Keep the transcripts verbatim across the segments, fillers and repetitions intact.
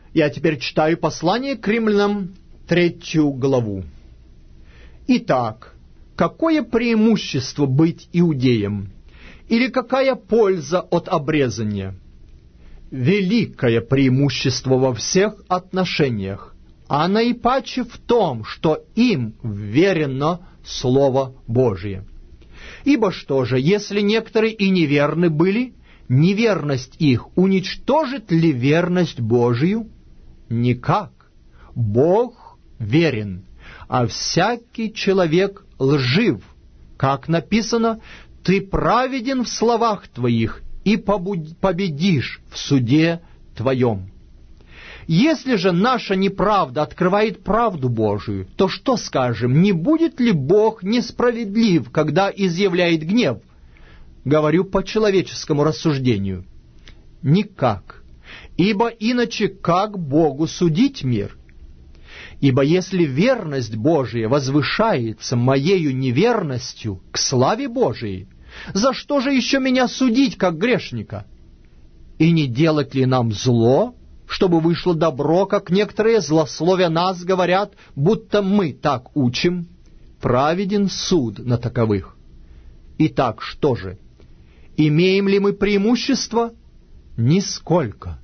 Я теперь читаю послание к римлянам, третью главу. Итак, какое преимущество быть иудеем? Или какая польза от обрезания? Великое преимущество во всех отношениях, а наипаче в том, что им вверено Слово Божие. Ибо что же, если некоторые и неверны были, неверность их уничтожит ли верность Божию? Никак. Бог верен, а всякий человек лжив. Как написано: «Ты праведен в словах твоих и победишь в суде твоем». Если же наша неправда открывает правду Божию, то что скажем, не будет ли Бог несправедлив, когда изъявляет гнев? Говорю по человеческому рассуждению. Никак. Ибо иначе как Богу судить мир? Ибо если верность Божия возвышается моею неверностью к славе Божией, за что же еще меня судить, как грешника? И не делать ли нам зло, чтобы вышло добро, как некоторые, злословя нас, говорят, будто мы так учим? Праведен суд на таковых. Итак, что же? Имеем ли мы преимущество? Нисколько.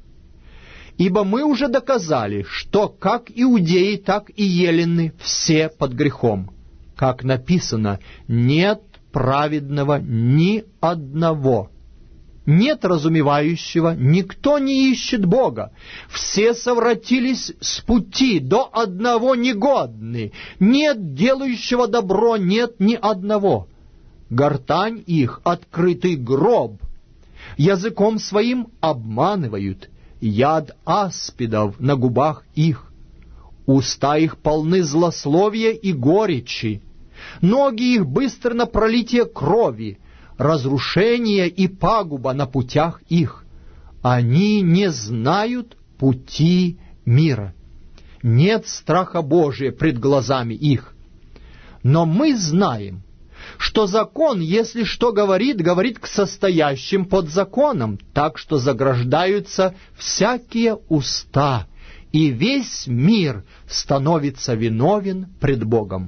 Ибо мы уже доказали, что как иудеи, так и елены все под грехом. Как написано: «Нет праведного ни одного, нет разумевающего, никто не ищет Бога. Все совратились с пути, до одного негодны, нет делающего добро, нет ни одного. Гортань их — открытый гроб, языком своим обманывают, яд аспидов на губах их, уста их полны злословия и горечи, ноги их быстро на пролитие крови, разрушение и пагуба на путях их. Они не знают пути мира. Нет страха Божия пред глазами их. Но мы знаем, что закон, если что говорит, говорит к состоящим под законом, так что заграждаются всякие уста, и весь мир становится виновен пред Богом.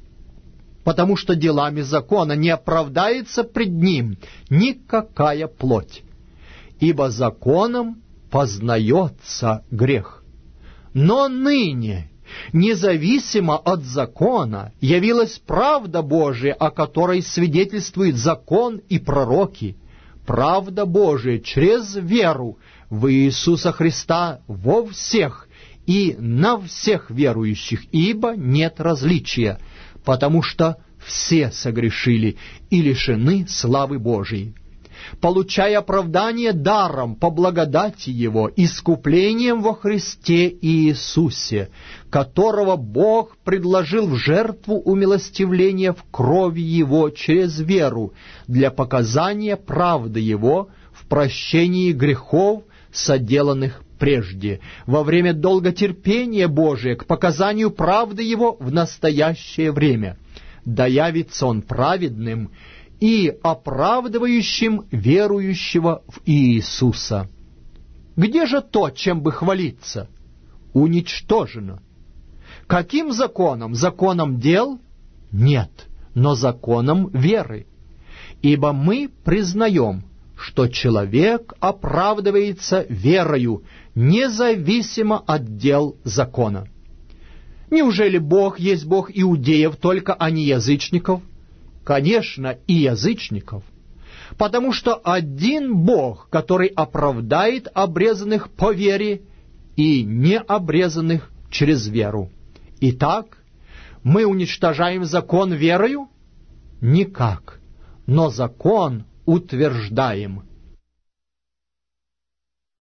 Потому что делами закона не оправдается пред ним никакая плоть, ибо законом познается грех. Но ныне, независимо от закона, явилась правда Божия, о которой свидетельствует закон и пророки, правда Божия через веру в Иисуса Христа во всех и на всех верующих, ибо нет различия, потому что все согрешили и лишены славы Божией, получая оправдание даром по благодати Его, искуплением во Христе Иисусе, которого Бог предложил в жертву умилостивления в крови Его через веру для показания правды Его в прощении грехов, соделанных прежде, во время долготерпения Божия к показанию правды Его в настоящее время. Да явится Он праведным и оправдывающим верующего в Иисуса. Где же то, чем бы хвалиться? Уничтожено. Каким законом? Законом дел? Нет, но законом веры. Ибо мы признаем, что человек оправдывается верою, независимо от дел закона. Неужели Бог есть Бог иудеев только, а не язычников? Конечно, и язычников. Потому что один Бог, который оправдает обрезанных по вере и необрезанных через веру. Итак, мы уничтожаем закон верою? Никак. Но закон утверждаем